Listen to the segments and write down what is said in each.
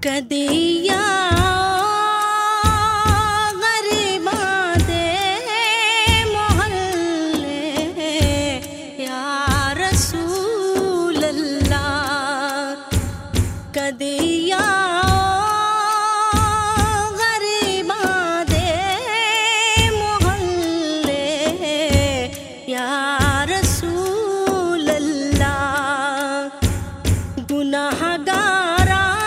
کدیا غریباں دے محلے یا رسول اللہ کدیا غریباں دے محلے یا رسول اللہ گناہ گار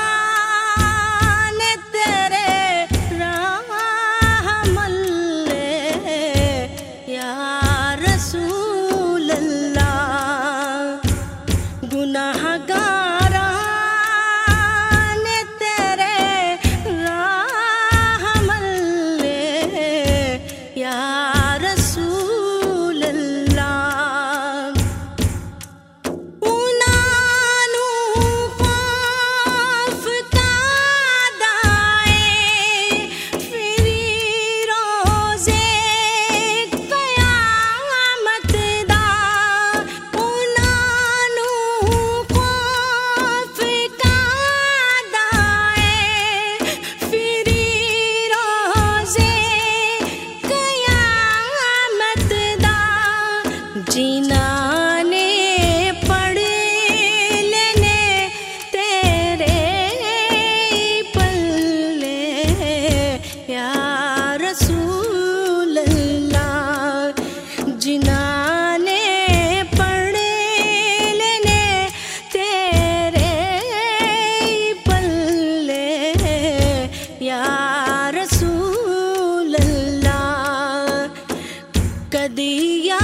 کدیا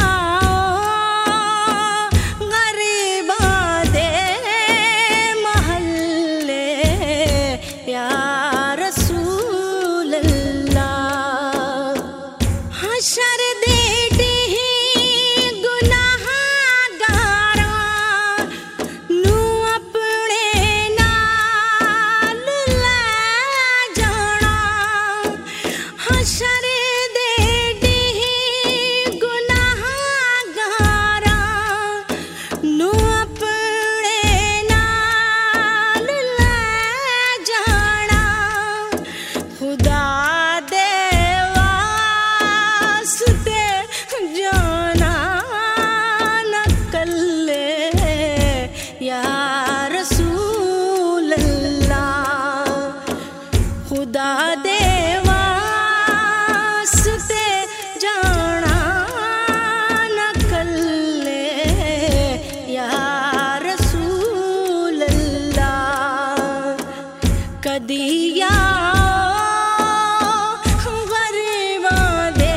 غریباں دے محلے یا رسول اللہ حشر دے خدا دے واسطے جانا نہ کلے یا رسول اللہ کدیا غریباں دے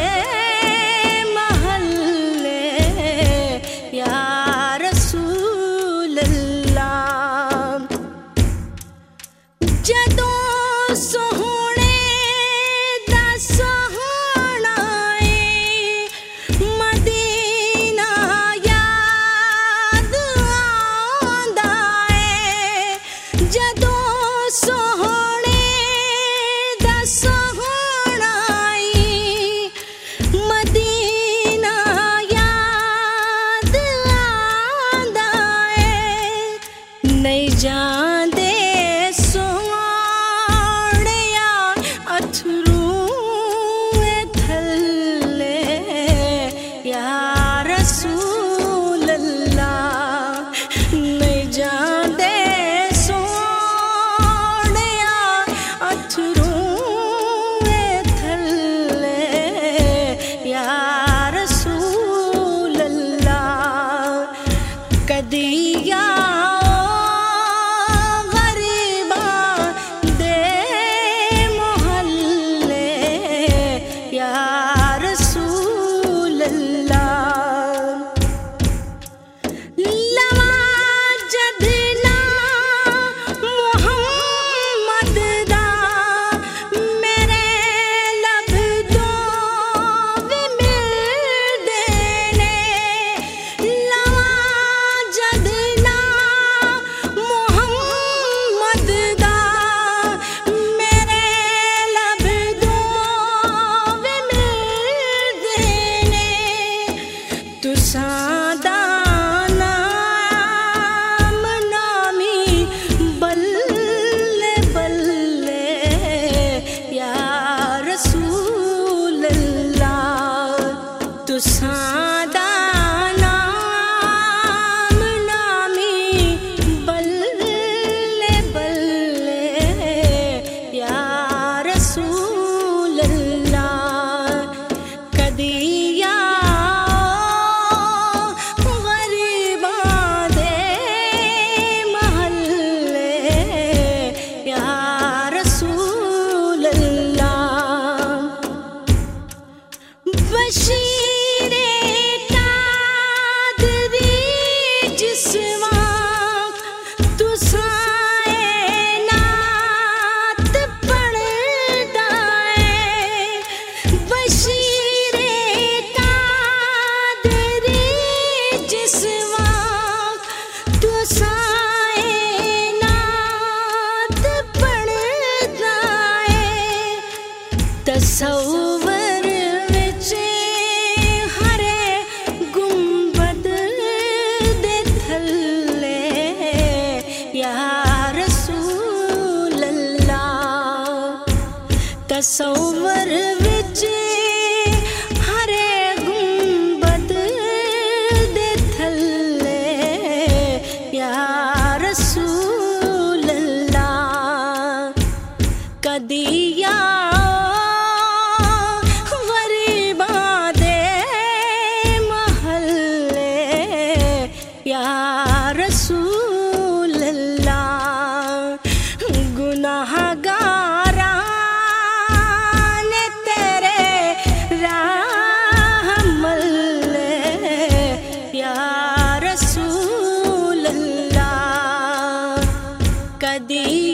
محلے یا رسول اللہ جدوں سوہنے دا سوہنا اے مدینہ یاد آندا اے جدوں سوہنے دا سوہنا اے مدینہ یاد آندا اے نہیں جاندے رسول اللہ نہیں جاندے سونیا اتھروں تھلے یا رسول اللہ کدیا تصور وچ ہرے گنبد دے تھلے یا رسول اللہ کدی یا غریباں دے محلے یا رسول اللہ گناہ گاراں نے تیرے راہ ملے یا رسول اللہ کدی